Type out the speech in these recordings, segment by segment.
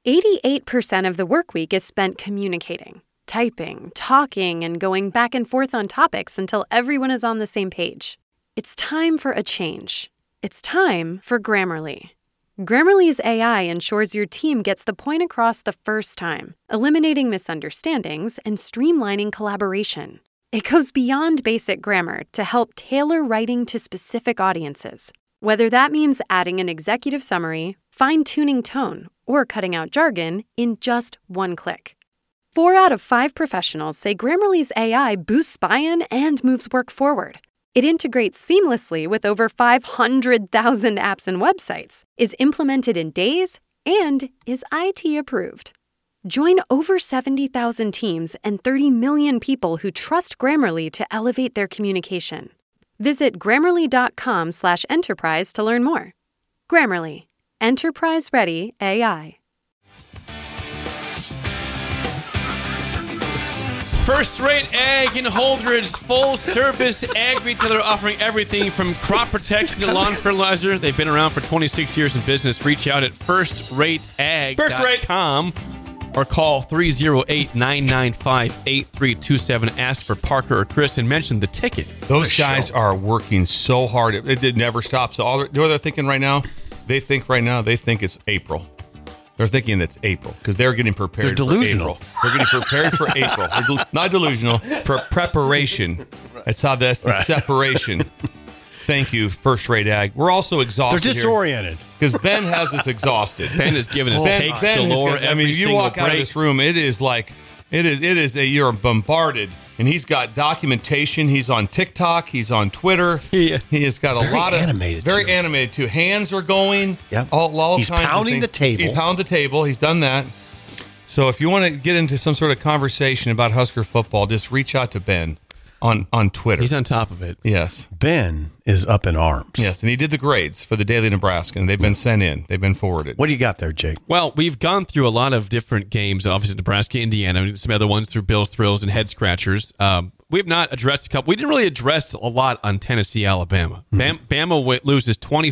88% of the work week is spent communicating, typing, talking, and going back and forth on topics until everyone is on the same page. It's time for a change. It's time for Grammarly. Grammarly's AI ensures your team gets the point across the first time, eliminating misunderstandings and streamlining collaboration. It goes beyond basic grammar to help tailor writing to specific audiences, whether that means adding an executive summary, fine-tuning tone, or cutting out jargon in just one click. 4 out of 5 professionals say Grammarly's AI boosts buy-in and moves work forward. It integrates seamlessly with over 500,000 apps and websites, is implemented in days, and is IT approved. Join over 70,000 teams and 30 million people who trust Grammarly to elevate their communication. Visit Grammarly.com/enterprise to learn more. Grammarly. Enterprise-ready AI. First Rate Ag in Holdridge, full-service ag retailer offering everything from crop protection to lawn fertilizer. They've been around for 26 years in business. Reach out at firstrateag.com or call 308-995-8327. Ask for Parker or Chris and mention the ticket. Those guys are working so hard. It never stops. So you know what they're thinking right now? They think it's April. They're thinking it's April because they're getting prepared. They're delusional. For April. They're getting prepared for April. They're not delusional. For preparation. That's how that's the separation. Thank you, First Rate Ag. We're also exhausted. They're disoriented because Ben has us exhausted. Ben has given us takes galore. You walk out of this room, it is you're bombarded. And he's got documentation. He's on TikTok. He's on Twitter. He has got a lot of very animated too. Hands are going. Yeah. All he's kinds pounding of the table. He pounded the table. He's done that. So if you want to get into some sort of conversation about Husker football, just reach out to Ben on Twitter. He's on top of it. Yes. Ben is up in arms. Yes, and he did the grades for the Daily Nebraska, and they've been sent in. They've been forwarded. What do you got there, Jake? Well, we've gone through a lot of different games, obviously Nebraska, Indiana, and some other ones through Bills, Thrills, and Head Scratchers. We have not addressed a couple. We didn't really address a lot on Tennessee, Alabama. Bama loses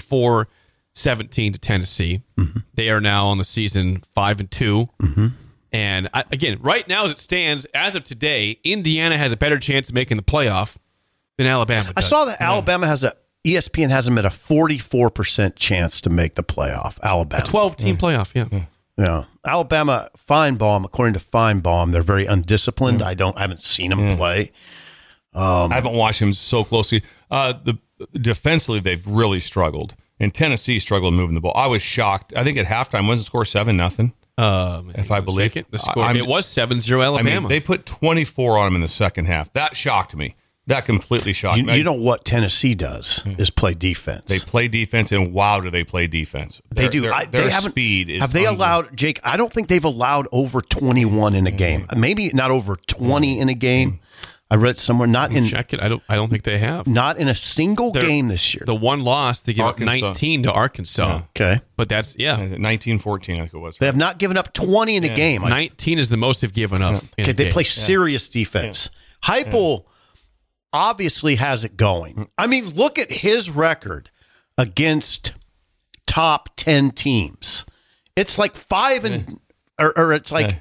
24-17 to Tennessee. Mm-hmm. They are now on the season 5-2. Mm-hmm. And again, right now as it stands, as of today, Indiana has a better chance of making the playoff than Alabama does. I saw that Alabama ESPN has them at a 44% chance to make the playoff. Alabama. A 12-team playoff, yeah. Yeah. Alabama, Feinbaum, according to Feinbaum, they're very undisciplined. I haven't seen them play. I haven't watched him so closely. Defensively, they've really struggled. And Tennessee struggled moving the ball. I was shocked. I think at halftime, wasn't the score 7-0? If I believe the score, it was 7-0 Alabama. They put 24 on them in the second half. That shocked me. That completely shocked me. You know what Tennessee does is play defense. They play defense, and wow, do they play defense. They do. Their speed is have they allowed, Jake, I don't think they've allowed over 21 in a game. Maybe not over 20 in a game. I read somewhere check it. I don't think they have. Not in a single game this year. The one loss, they gave up 19 to Arkansas. Yeah. Okay. But that's, 19-14, I think it was. They have not given up 20 in a game. 19 is the most they've given up. Okay, they play serious defense. Heupel obviously has it going. I mean, look at his record against top 10 teams. It's like 5 or it's like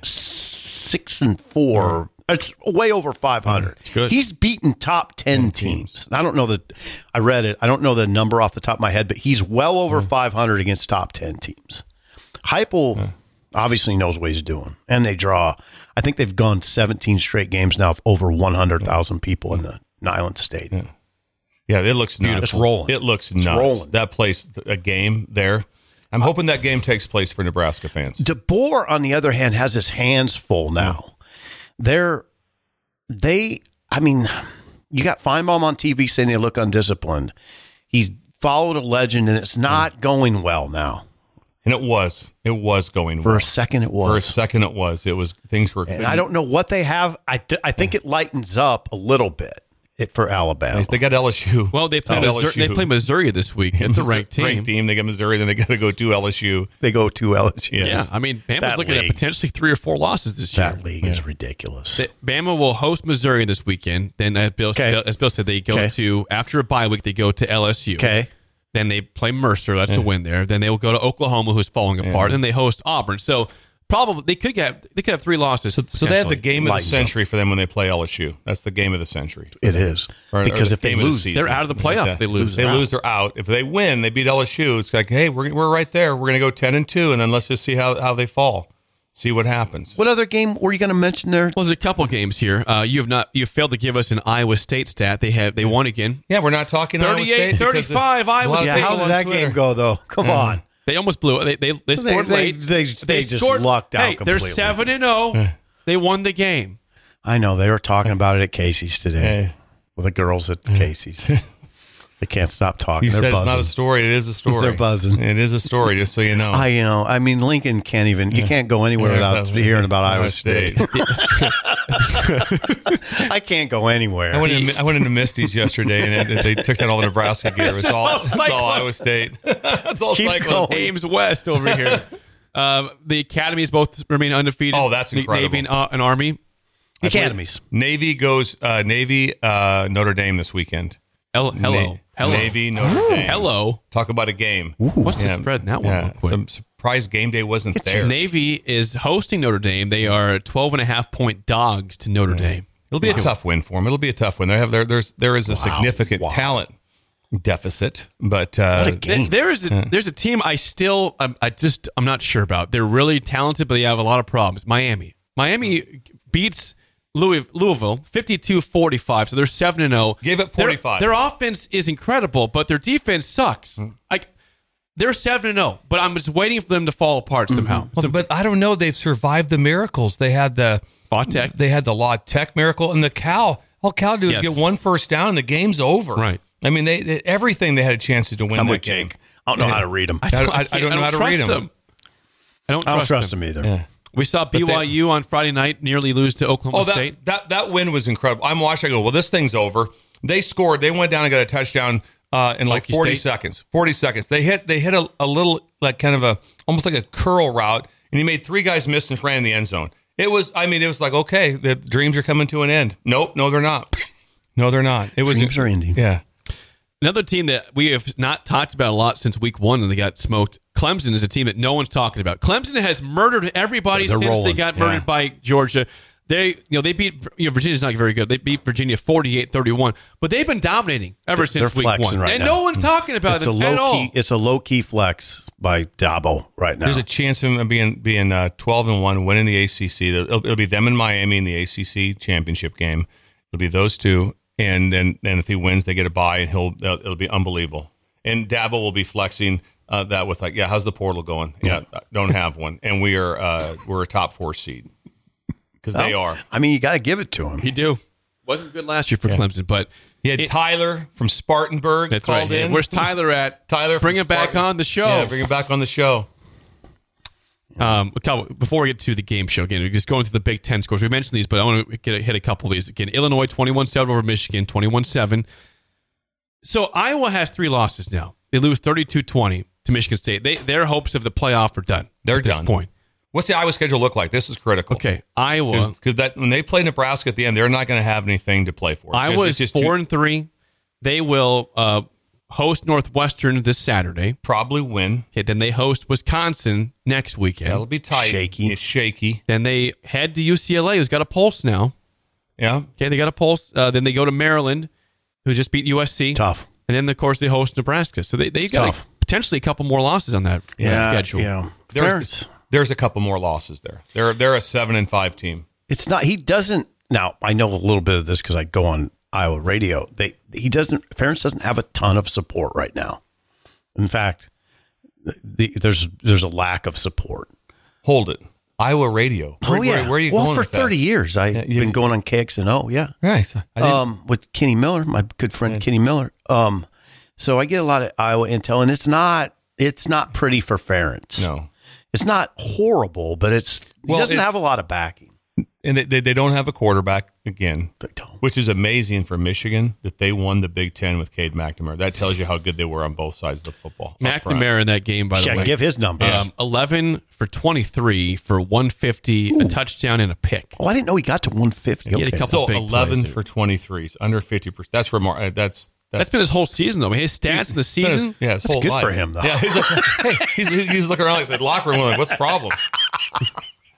6-4. It's way over 500. It's good. He's beaten top 10 teams. I don't know I read it. I don't know the number off the top of my head, but he's well over 500 against top 10 teams. Heupel obviously knows what he's doing, and they draw. I think they've gone 17 straight games now of over 100,000 people in the Neyland Stadium. Yeah, it looks nuts. It's rolling. It looks nuts. Rolling. That place, a game there. I'm hoping that game takes place for Nebraska fans. DeBoer, on the other hand, has his hands full now. You got Feinbaum on TV saying they look undisciplined. He's followed a legend, and it's not going well now. And it was going well. For a second, it was. Things were. And I don't know what they have. I think it lightens up a little bit for Alabama. They got LSU. Well, they play Missouri this week. It's a ranked team. They got Missouri, then they got to go to LSU. They go to LSU. Yeah, I mean, Bama's looking at potentially 3 or 4 losses this year. That league is ridiculous. Bama will host Missouri this weekend. Then, as Bill said, they go to, after a bye week, they go to LSU. Okay. Then they play Mercer. That's a win there. Then they will go to Oklahoma, who's falling apart. And they host Auburn. So probably they could have 3 losses. So they have the game of the century for them when they play LSU. That's the game of the century. It is. Because if they lose, they're out of the playoff. If they lose, they're out. If they win, they beat LSU. It's like, hey, we're right there. We're going to go 10-2, and then let's just see how they fall. See what happens. What other game were you going to mention there? Well, there's a couple games here. You've failed to give us an Iowa State stat. They won again. Yeah, we're not talking 38-35 Iowa State. Yeah, how did that game go though? Come on. They almost blew it. They scored late. They just lucked out completely. They're 7-0. They won the game. I know. They were talking about it at Casey's today. With the girls at Casey's. They can't stop talking. They're buzzing. It's not a story. It is a story. They're buzzing. It is a story, just so you know. I mean, Lincoln can't even. You can't go anywhere without hearing about Iowa State. I can't go anywhere. I went into Misty's yesterday, and they took down all the Nebraska gear. It's all Iowa State. It's all cycling. Ames West over here. The academies both remain undefeated. Oh, that's incredible. Navy and Army. Academies. Navy goes Notre Dame this weekend. Hello. Navy, Notre Dame. Hello. Talk about a game. Ooh, what's the spread in that one? Yeah, some surprise game day wasn't there. Navy is hosting Notre Dame. They are 12.5-point dogs to Notre Dame. It'll be a tough win for them. It'll be a tough win. There is a significant talent deficit, but what a game. There's a team I'm not sure about. They're really talented, but they have a lot of problems. Miami beats Louisville 52-45, so they're 7-0. Gave up 45. Their offense is incredible, but their defense sucks. They're 7-0, but I'm just waiting for them to fall apart somehow. Well, but I don't know. They've survived the miracles. They had the La Tech. They had the La Tech miracle, and the Cal. All Cal do is get one first down, and the game's over. Right. I mean, they everything they had a chance to win. I'm that with game. Jake. I don't know how to read them. I don't know how to read them. I don't trust them either. Yeah. We saw BYU on Friday night nearly lose to Oklahoma State. That win was incredible. I'm watching. I go, well, this thing's over. They scored. They went down and got a touchdown in like 40 seconds. 40 seconds. They hit a little like kind of almost like a curl route, and he made 3 guys miss and ran in the end zone. It was like, okay, the dreams are coming to an end. Nope, no, they're not. No, they're not. Dreams are ending. Yeah. Another team that we have not talked about a lot since week 1 and they got smoked. Clemson is a team that no one's talking about. Clemson has murdered everybody since they got murdered by Georgia. They beat Virginia's not very good. They beat Virginia 48-31, but they've been dominating ever since week 1. Right and now. No one's talking about them at all. It's a low key flex by Dabo right now. There's a chance of him being 12-1, winning the ACC. It'll be them and Miami in the ACC championship game. It'll be those two, and then if he wins, they get a bye, and it'll be unbelievable. And Dabo will be flexing that with like, how's the portal going? Yeah, don't have one, and we're a top 4 seed. Because they are. I mean, you got to give it to him. You do. Wasn't good last year for Clemson, but he had Tyler from Spartanburg called in. Where's Tyler at? Tyler, bring him back on the show. Yeah, bring him back on the show. Before we get to the game show again, just going through the Big Ten scores. We mentioned these, but I want to hit a couple of these again. Illinois 21-7 over Michigan, 21-7. So Iowa has 3 losses now. They lose 32-20 to Michigan State. Their hopes of the playoff are done. They're at this done. Point. What's the Iowa schedule look like? This is critical. Okay, Iowa. Because when they play Nebraska at the end, they're not going to have anything to play for. Iowa is 4-3. They will host Northwestern this Saturday. Probably win. Okay, then they host Wisconsin next weekend. That'll be tight. It's shaky. Then they head to UCLA, who's got a pulse now. Yeah. Okay, they got a pulse. Then they go to Maryland, who just beat USC. Tough. And then, of course, they host Nebraska. So they got potentially a couple more losses on that schedule. Yeah. There's a couple more losses there. They're a 7-5 team. It's not. He doesn't. Now I know a little bit of this because I go on Iowa radio. Ferentz doesn't have a ton of support right now. In fact, there's a lack of support. Hold it. Iowa radio. Where are you going? Well, for 30 years I've been going on KXNO. Yeah. Right. With Kenny Miller, my good friend Kenny Miller. So I get a lot of Iowa intel, and it's not pretty for Ferentz. No. It's not horrible, but he doesn't have a lot of backing. And they don't have a quarterback again, which is amazing for Michigan that they won the Big Ten with Cade McNamara. That tells you how good they were on both sides of the football. McNamara in that game, by the way. Give his numbers. 11 for 23 for 150, a touchdown and a pick. Oh, I didn't know he got to 150. He had a couple big 11 plays for 23, under 50%. That's remarkable. That's been his whole season, though. I mean, his stats in the season. That's good for him, though. Yeah, he's looking around like the locker room, like, what's the problem?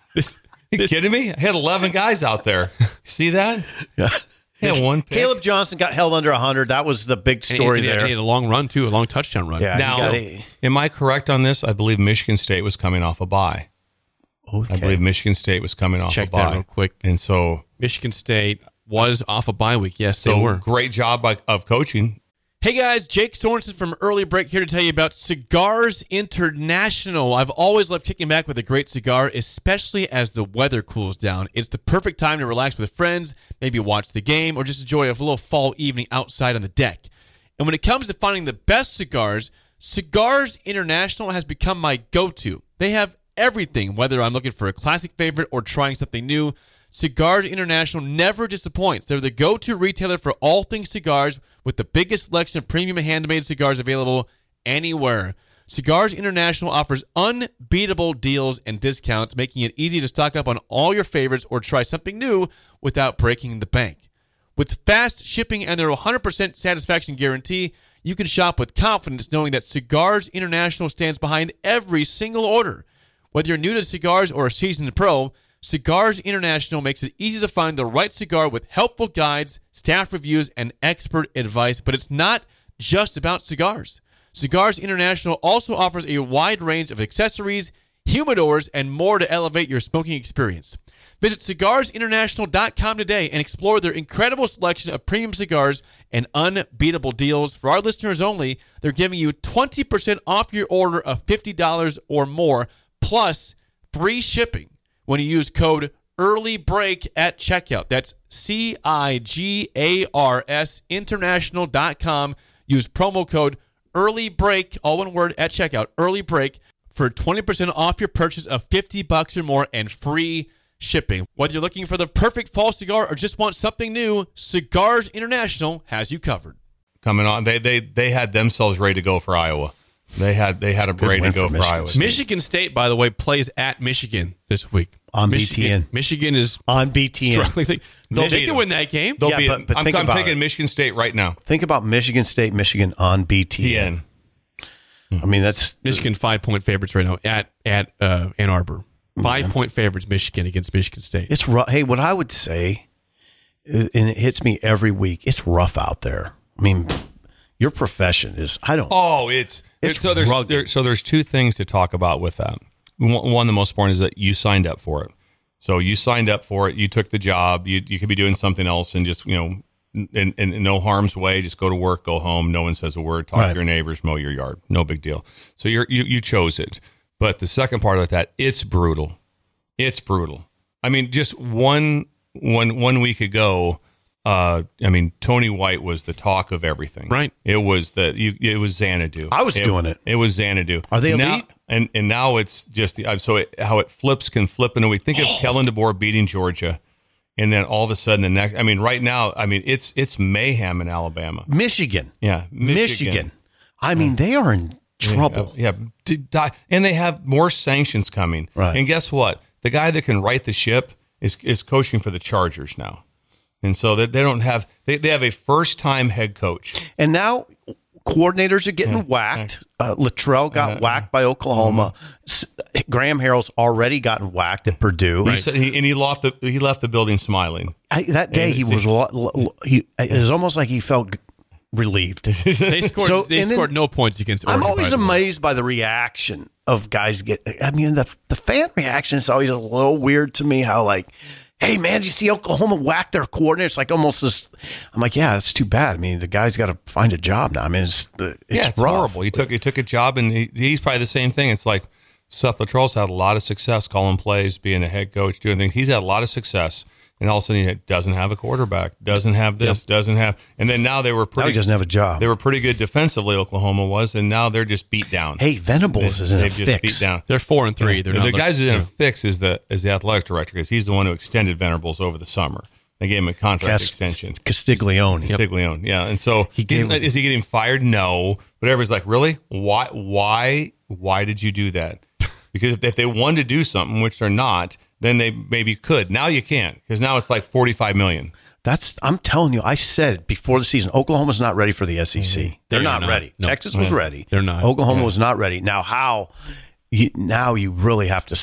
You kidding me? I had 11 guys out there. See that? Yeah. Yeah, one pick. Caleb Johnson got held under 100. That was the big story there. He had a long run, too, a long touchdown run. Yeah, now, am I correct on this? I believe Michigan State was coming off a bye. Okay. I believe Michigan State was coming off a bye. Check that real quick. And so Michigan State was off a bye week. Yes, they were. Great job of coaching. Hey guys, Jake Sorensen from Early Break here to tell you about Cigars International. I've always loved kicking back with a great cigar, especially as the weather cools down. It's the perfect time to relax with friends, maybe watch the game, or just enjoy a little fall evening outside on the deck. And when it comes to finding the best cigars, Cigars International has become my go-to. They have everything, whether I'm looking for a classic favorite or trying something new. Cigars International never disappoints. They're the go-to retailer for all things cigars with the biggest selection of premium handmade cigars available anywhere. Cigars International offers unbeatable deals and discounts, making it easy to stock up on all your favorites or try something new without breaking the bank. With fast shipping and their 100% satisfaction guarantee, you can shop with confidence knowing that Cigars International stands behind every single order. Whether you're new to cigars or a seasoned pro, Cigars International makes it easy to find the right cigar with helpful guides, staff reviews, and expert advice. But it's not just about cigars. Cigars International also offers a wide range of accessories, humidors, and more to elevate your smoking experience. Visit cigarsinternational.com today and explore their incredible selection of premium cigars and unbeatable deals. For our listeners only, they're giving you 20% off your order of $50 or more, plus free shipping when you use code EARLYBREAK at checkout. That's CIGARS international.com. Use promo code EARLYBREAK, all one word, at checkout, EARLYBREAK, for 20% off your purchase of $50 or more and free shipping. Whether you're looking for the perfect fall cigar or just want something new, Cigars International has you covered. Coming on, they had themselves ready to go for Iowa. They had a ready to go for Iowa. Michigan State, by the way, plays at Michigan this week. On BTN. Michigan is on BTN. They can win that game. They'll beat it. I'm taking Michigan State right now. Think about Michigan State, Michigan on BTN. I mean, that's Michigan 5-point favorites right now at Ann Arbor. 5-point favorites, Michigan against Michigan State. It's rough. Hey, what I would say, and it hits me every week, it's rough out there. I mean, your profession is, there's two things to talk about with that. One, the most important is that you signed up for it. So you signed up for it. You took the job. You could be doing something else and just, in no harm's way, just go to work, go home. No one says a word. Talk to your neighbors, mow your yard. No big deal. So you chose it. But the second part of that, it's brutal. It's brutal. I mean, just one week ago, Tony White was the talk of everything. Right. It was Xanadu. I was doing it. It was Xanadu. Are they elite? Now, and now it's just how it can flip in a week. Think of Kellen DeBoer beating Georgia, and then all of a sudden the next. I mean, right now, it's mayhem in Alabama. Michigan. Yeah, Michigan. I mean, they are in trouble. Yeah, and they have more sanctions coming. Right. And guess what? The guy that can right the ship is coaching for the Chargers now. And so they don't have they have a first-time head coach. And now coordinators are getting whacked. Luttrell got whacked by Oklahoma. Graham Harrell's already gotten whacked at Purdue. Right. He left the building smiling. That day it was almost like he felt relieved. They scored no points against Oregon. I'm always amazed by the reaction of guys the fan reaction is always a little weird to me, how like, hey, man, did you see Oklahoma whack their coordinator? It's like almost this. I'm like, yeah, it's too bad. I mean, the guy's got to find a job now. I mean, it's horrible. He took a job, and he's probably the same thing. It's like Seth Luttrell's had a lot of success calling plays, being a head coach, doing things. He's had a lot of success, and all of a sudden he doesn't have a quarterback, doesn't have this, doesn't have. And then now he doesn't have a job. They were pretty good defensively, Oklahoma was, and now they're just beat down. Hey, Venables is in a fix. Beat down. They're 4-3. They're the guys who's in a fix is the athletic director, because he's the one who extended Venables over the summer. They gave him a contract extension. Castiglione. Yeah. And so is he getting fired? No. But everybody's like, really? Why did you do that? Because if they wanted to do something, which they're not, then they maybe could. Now you can't, because now it's like $45 million. I'm telling you, I said before the season, Oklahoma's not ready for the SEC. Mm-hmm. They're not ready. No. Texas was ready. They're not. Oklahoma was not ready. Now you really have to.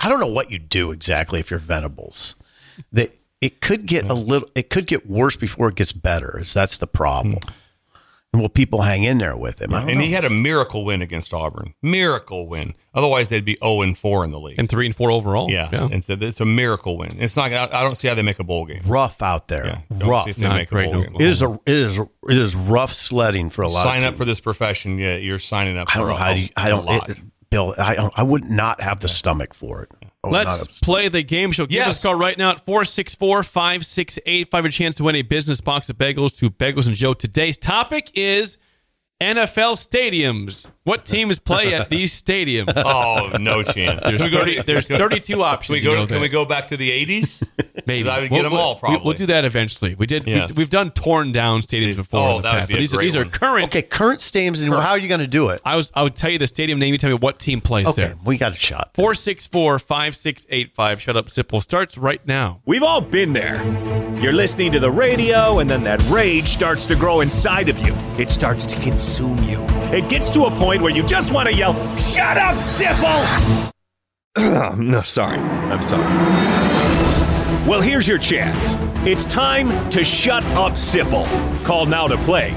I don't know what you do exactly if you're Venables. It could get it could get worse before it gets better. That's the problem. And will people hang in there with him? And he had a miracle win against Auburn. Miracle win. Otherwise, they'd be 0-4 in the league. And 3-4 overall. Yeah. And so it's a miracle win. It's not. I don't see how they make a bowl game. Rough out there. Yeah, rough. See if they make a bowl game. It is rough sledding for a lot. Sign of up for this profession. Yeah, you're signing up. I don't know how. Bill, I would not have the stomach for it. Let's play the game show. Give us a call right now at 464-5685. A chance to win a business box of bagels to Bagels and Joe. Today's topic is NFL stadiums. What teams play at these stadiums? Oh, no chance. There's 32 options. Can we go back to the 80s? Maybe. I would get them all, probably. We'll do that eventually. We did. Yes. We've done torn down stadiums before. Oh, that would be these are current. Okay, current stadiums. And how are you going to do it? I would tell you the stadium name. You tell me what team plays there. We got a shot. 464-5685. Shut Up Sipple starts right now. We've all been there. You're listening to the radio, and then that rage starts to grow inside of you. It starts to consume you. It gets to a point where you just want to yell, "Shut up, Sipple!" No, sorry. I'm sorry. Well, here's your chance. It's time to shut up, Sipple. Call now to play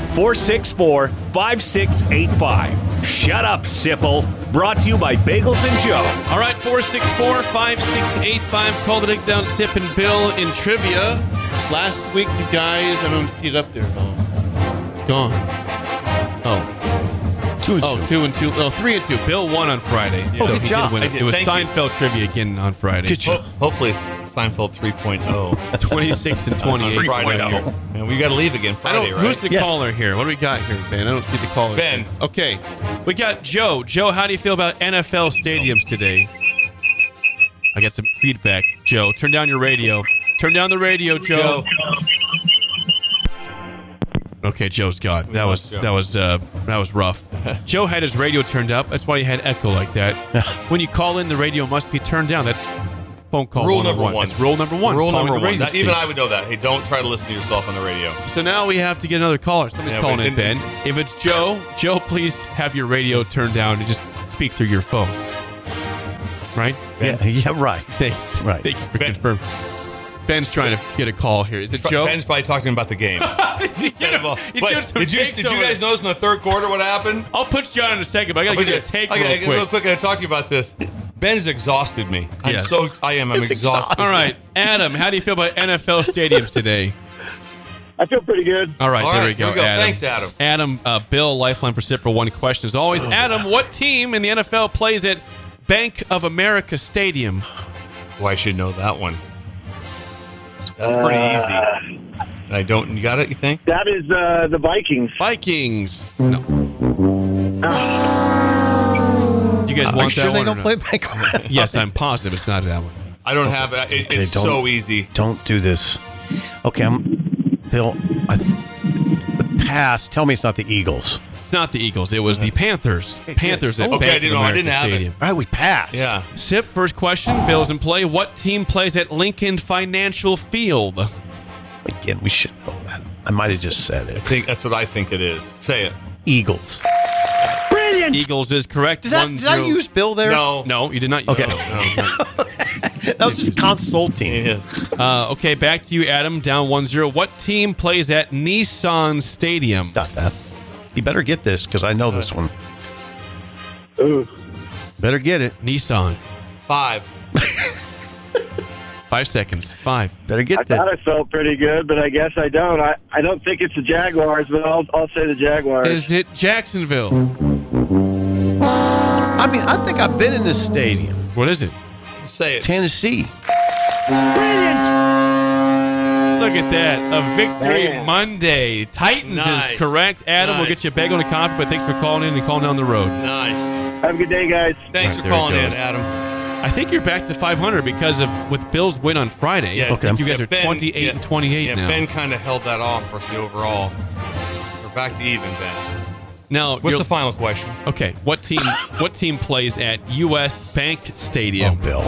464-5685. Shut up, Sipple. Brought to you by Bagels and Joe. All right, 464-5685. Call the Dick Down Sip and Bill in trivia. Last week, you guys, I don't see it up there. Oh, it's gone. Oh. 2-2. Oh, 2-2. Oh, 3-2. Bill won on Friday. So good job. It was Seinfeld trivia again on Friday. Good job. Hopefully Seinfeld 3.0. 26 and 28. 3.0. And we got to leave again Friday, right? Who's the caller here? What do we got here, Ben? I don't see the caller. Ben. Okay. We got Joe. Joe, how do you feel about NFL stadiums today? I got some feedback. Joe, turn down your radio. Turn down the radio, Joe. Okay, Joe's gone. That was rough. Joe had his radio turned up. That's why he had echo like that. When you call in, the radio must be turned down. That's phone call rule number one. That's rule number one. Rule number one. Even I would know that. Hey, don't try to listen to yourself on the radio. So now we have to get another caller. Somebody's calling in, Ben. If it's Joe, please have your radio turned down and just speak through your phone. Right? Yeah, right. Right. Thank you for confirming. Ben's trying to get a call here. Is it Joe? Ben's probably talking about the game. Did you guys notice in the third quarter what happened? I'll put you on in a second, but I got to get a take real quick. I got to talk to you about this. Ben's exhausted me. I'm exhausted. All right, Adam, how do you feel about NFL stadiums today? I feel pretty good. All right, there we go. Adam. Thanks, Adam. Adam, Bill, Lifeline for SIP for one question as always. Adam, what team in the NFL plays at Bank of America Stadium? Well, I should know that one. That's pretty easy. You got it, you think? That is the Vikings. Vikings. No. You guys want that one? They don't play Bank of America? Yes, I'm positive it's not that one. I don't have it. It's so easy. Don't do this. Okay, Bill. Pass. Tell me it's not the Eagles. It's not the Eagles. It was the Panthers. Panthers at Bank of America I didn't have Stadium. it. All right, we passed. Yeah. SIP, first question. Bill's in play. What team plays at Lincoln Financial Field? Again, we should know that. I might have just said it. I think that's what I think it is. Say it. Eagles. Brilliant. Eagles is correct. Did I use Bill there? No, you did not. Okay. No. That was just consulting. Yes. Okay, back to you, Adam. Down 1-0. What team plays at Nissan Stadium? Got that. You better get this because I know this one. Ooh. Better get it. Nissan. 5. 5 seconds. 5. Better get I this. thought I felt pretty good, but I guess I don't. I don't think it's the Jaguars, but I'll say the Jaguars. Is it Jacksonville? I mean, I think I've been in this stadium. What is it? Say it. Tennessee. Brilliant. Look at that. A victory Monday. Titans Nice. is correct. Adam, we'll Nice. get you a bagel and a coffee, but thanks for calling in and calling down the road. Nice. Have a good day, guys. Thanks Right, for there calling it in, goes. Adam. I think you're back to 500 because of with Bill's win on Friday. Yeah, Okay. You guys are 28 and 28 yeah, now. Ben kind of held that off for us the overall. We're back to even, Ben. Now, What's the final question? Okay, what team plays at US Bank Oh, Stadium? Bill.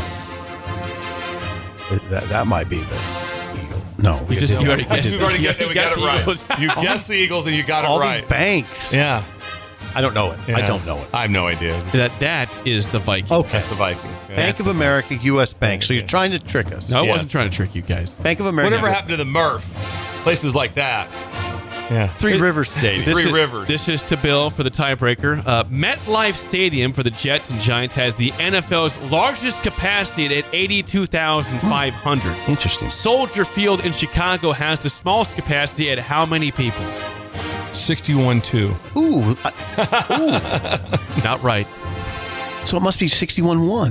That might be the Eagle. No. You already guessed. We got it right. Eagles. You guessed the Eagles and you got all it right. these banks. Yeah. I don't know it. Yeah. I don't know it. I have no idea. That is the Vikings. Okay. That's the Vikings. Yeah. Bank of America, U.S. Bank. So you're trying to trick us. No, I Yeah. wasn't trying to trick you guys. Bank of America. Whatever happened to the Murph? Places like that. Yeah. Three Rivers Stadium. Three Rivers. This is to Bill for the tiebreaker. MetLife Stadium for the Jets and Giants has the NFL's largest capacity at 82,500. Interesting. Soldier Field in Chicago has the smallest capacity at how many people? 61-2. Ooh. Not right. So it must be 61-1.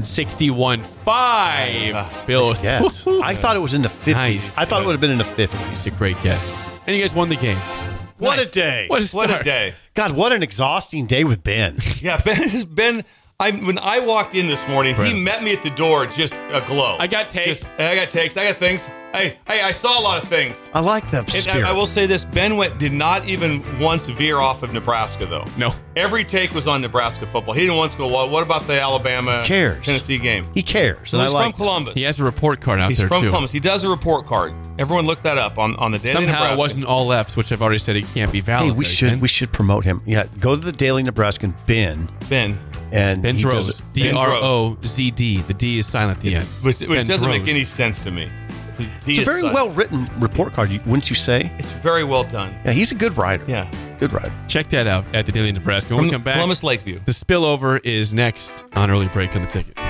61-5. Bill. Yes. I thought it was in the 50s. Nice. I thought it would have been in the 50s. It's a great guess. And you guys won the game. What Nice. a day. What a What start. a day. God, what an exhausting day with Ben. Yeah, Ben. When I walked in this morning, he met me at the door just aglow. I got takes. I got things. Hey, I saw a lot of things. I like that And spirit. I will say this: Ben did not even once veer off of Nebraska, though. No. Every take was on Nebraska football. He didn't once go, well, what about the Alabama cares. Tennessee game? He cares. So And I he's like from Columbus. He has a report card out He's there, from too. Columbus. He does a report card. Everyone look that up on the Daily Somehow Nebraska. it wasn't all F's, which I've already said it can't be valid. Hey, we should promote him. Yeah, go to the Daily Nebraskan, Ben. Ben. And Ben he Droz. does it. D-R-O-Z-D. The D is silent at the end. Which Ben doesn't make Droz. any sense to me. It's a very well written report card, wouldn't you say? It's very well done. Yeah, he's a good writer. Yeah. Good writer. Check that out at the Daily Nebraska. When we come back, Columbus Lakeview. the spillover is next on Early Break on the Ticket.